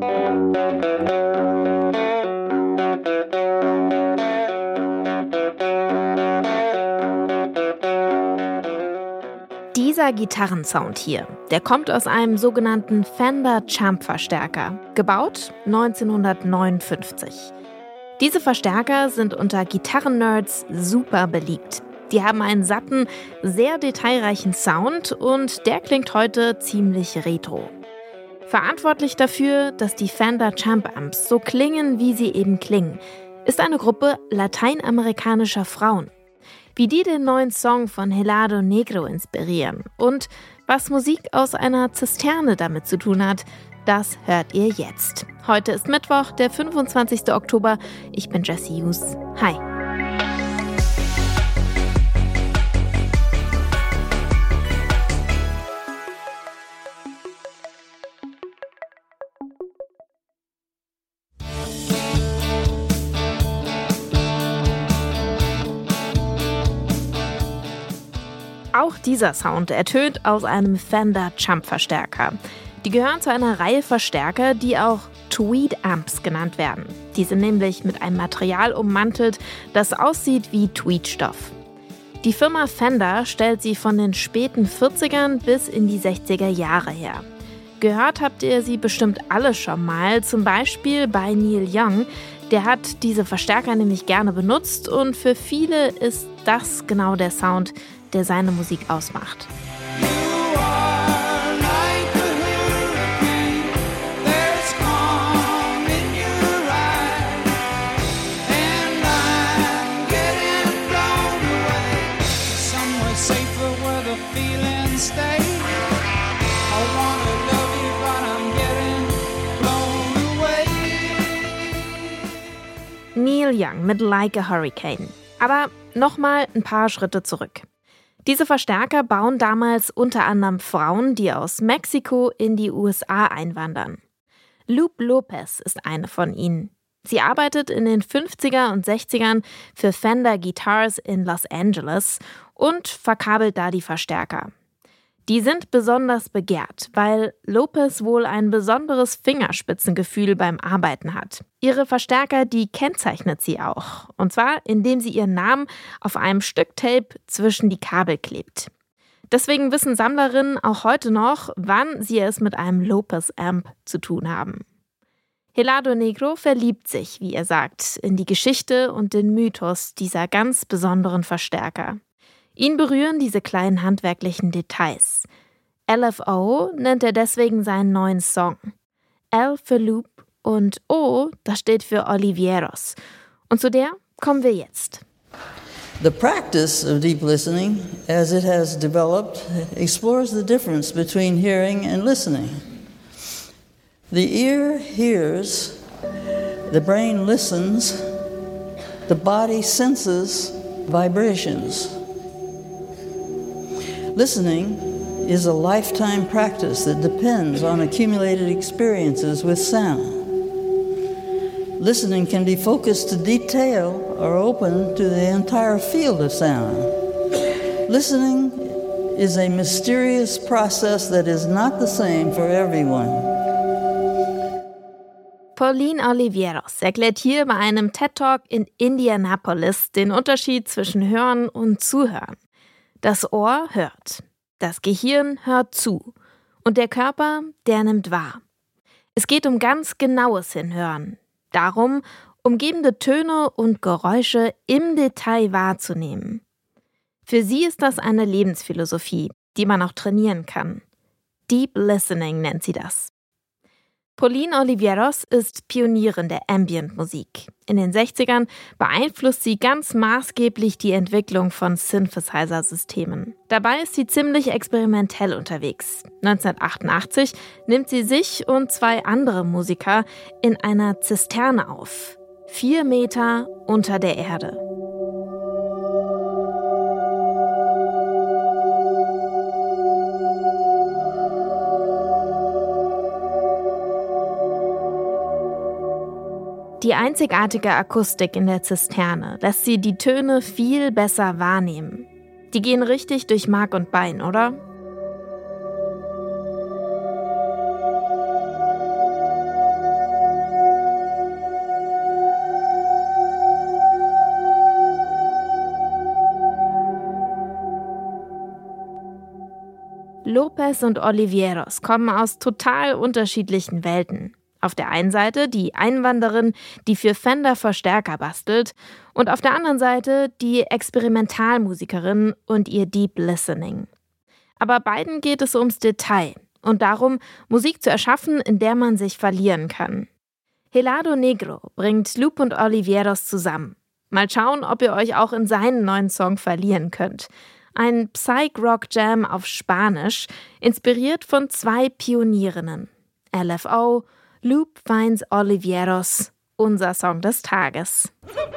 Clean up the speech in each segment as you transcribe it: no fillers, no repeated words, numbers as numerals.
Dieser Gitarrensound hier, der kommt aus einem sogenannten Fender Champ-Verstärker, gebaut 1959. Diese Verstärker sind unter Gitarrennerds super beliebt. Die haben einen satten, sehr detailreichen Sound und der klingt heute ziemlich retro. Verantwortlich dafür, dass die Fender Champ Amps so klingen, wie sie eben klingen, ist eine Gruppe lateinamerikanischer Frauen. Wie die den neuen Song von Helado Negro inspirieren und was Musik aus einer Zisterne damit zu tun hat, das hört ihr jetzt. Heute ist Mittwoch, der 25. Oktober. Ich bin Jessie Hughes. Hi. Auch dieser Sound ertönt aus einem Fender Champ-Verstärker. Die gehören zu einer Reihe Verstärker, die auch Tweed Amps genannt werden. Die sind nämlich mit einem Material ummantelt, das aussieht wie Tweedstoff. Die Firma Fender stellt sie von den späten 40ern bis in die 60er Jahre her. Gehört habt ihr sie bestimmt alle schon mal, zum Beispiel bei Neil Young. Der hat diese Verstärker nämlich gerne benutzt und für viele ist das genau der Sound, der seine Musik ausmacht. Neil Young mit Like a Hurricane. Aber nochmal ein paar Schritte zurück. Diese Verstärker bauen damals unter anderem Frauen, die aus Mexiko in die USA einwandern. Lupe Lopez ist eine von ihnen. Sie arbeitet in den 50er und 60ern für Fender Guitars in Los Angeles und verkabelt da die Verstärker. Die sind besonders begehrt, weil Lopez wohl ein besonderes Fingerspitzengefühl beim Arbeiten hat. Ihre Verstärker, die kennzeichnet sie auch. Und zwar, indem sie ihren Namen auf einem Stück Tape zwischen die Kabel klebt. Deswegen wissen Sammlerinnen auch heute noch, wann sie es mit einem Lopez-Amp zu tun haben. Helado Negro verliebt sich, wie er sagt, in die Geschichte und den Mythos dieser ganz besonderen Verstärker. Ihn berühren diese kleinen handwerklichen Details. LFO nennt er deswegen seinen neuen Song. L für Loop und O, das steht für Olivieros. Und zu der kommen wir jetzt. The practice of deep listening, as it has developed, explores the difference between hearing and listening. The ear hears, the brain listens, the body senses vibrations. Listening is a lifetime practice that depends on accumulated experiences with sound. Listening can be focused to detail or open to the entire field of sound. Listening is a mysterious process that is not the same for everyone. Pauline Olivieros erklärt hier bei einem TED-Talk in Indianapolis den Unterschied zwischen Hören und Zuhören. Das Ohr hört, das Gehirn hört zu und der Körper, der nimmt wahr. Es geht um ganz genaues Hinhören, darum, umgebende Töne und Geräusche im Detail wahrzunehmen. Für sie ist das eine Lebensphilosophie, die man auch trainieren kann. Deep Listening nennt sie das. Pauline Olivieros ist Pionierin der Ambient-Musik. In den 60ern beeinflusst sie ganz maßgeblich die Entwicklung von Synthesizer-Systemen. Dabei ist sie ziemlich experimentell unterwegs. 1988 nimmt sie sich und 2 andere Musiker in einer Zisterne auf. 4 Meter unter der Erde. Die einzigartige Akustik in der Zisterne lässt sie die Töne viel besser wahrnehmen. Die gehen richtig durch Mark und Bein, oder? Lopez und Oliveiros kommen aus total unterschiedlichen Welten. Auf der einen Seite die Einwanderin, die für Fender Verstärker bastelt, und auf der anderen Seite die Experimentalmusikerin und ihr Deep Listening. Aber beiden geht es ums Detail und darum, Musik zu erschaffen, in der man sich verlieren kann. Helado Negro bringt Loop und Oliveiros zusammen. Mal schauen, ob ihr euch auch in seinen neuen Song verlieren könnt. Ein Psych-Rock-Jam auf Spanisch, inspiriert von 2 Pionierinnen. LFO, Loop finds Oliveiros, unser Song des Tages.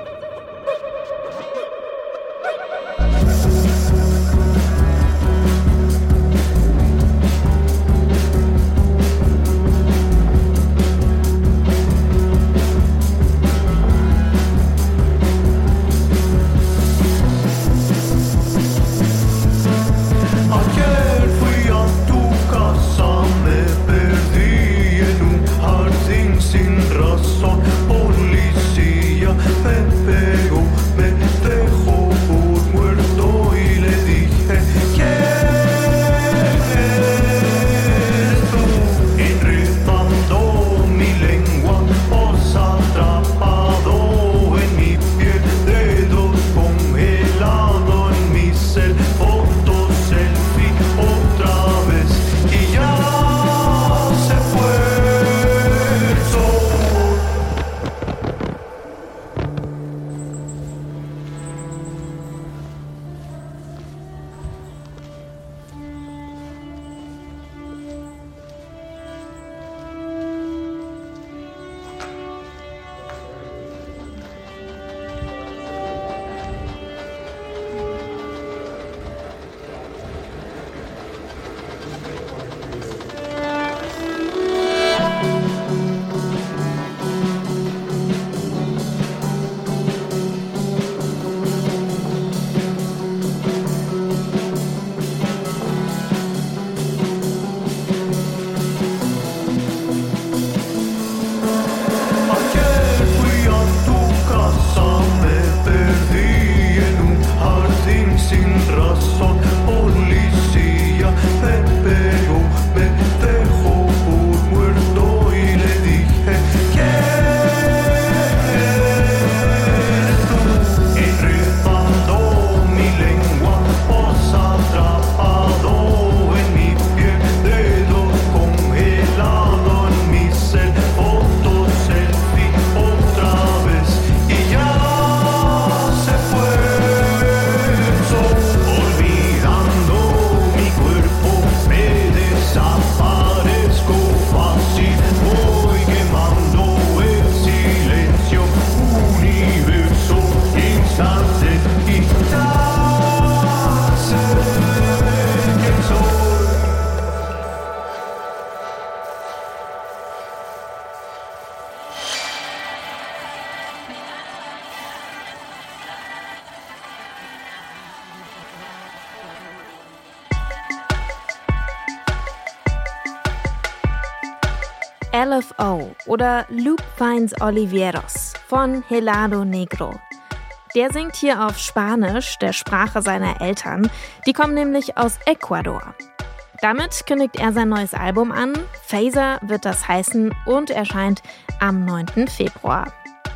LFO oder Loop finds Oliveiros von Helado Negro. Der singt hier auf Spanisch, der Sprache seiner Eltern. Die kommen nämlich aus Ecuador. Damit kündigt er sein neues Album an. Phaser wird das heißen und erscheint am 9. Februar.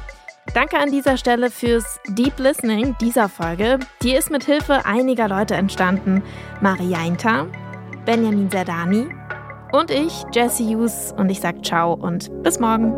Danke an dieser Stelle fürs Deep Listening dieser Folge. Die ist mit Hilfe einiger Leute entstanden. Mariainta, Benjamin Zerdani und ich, Jesse Hughes. Und ich sag ciao und bis morgen.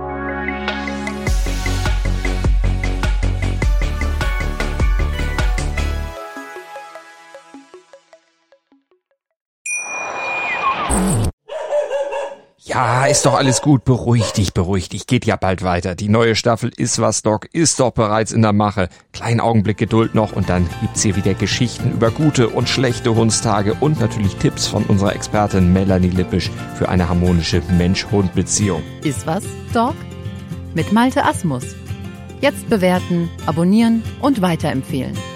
Ja, ist doch alles gut. Beruhig dich. Geht ja bald weiter. Die neue Staffel Iswas Dog ist doch bereits in der Mache. Kleinen Augenblick Geduld noch und dann gibt's hier wieder Geschichten über gute und schlechte Hundstage und natürlich Tipps von unserer Expertin Melanie Lippisch für eine harmonische Mensch-Hund-Beziehung. Iswas Dog? Mit Malte Asmus. Jetzt bewerten, abonnieren und weiterempfehlen.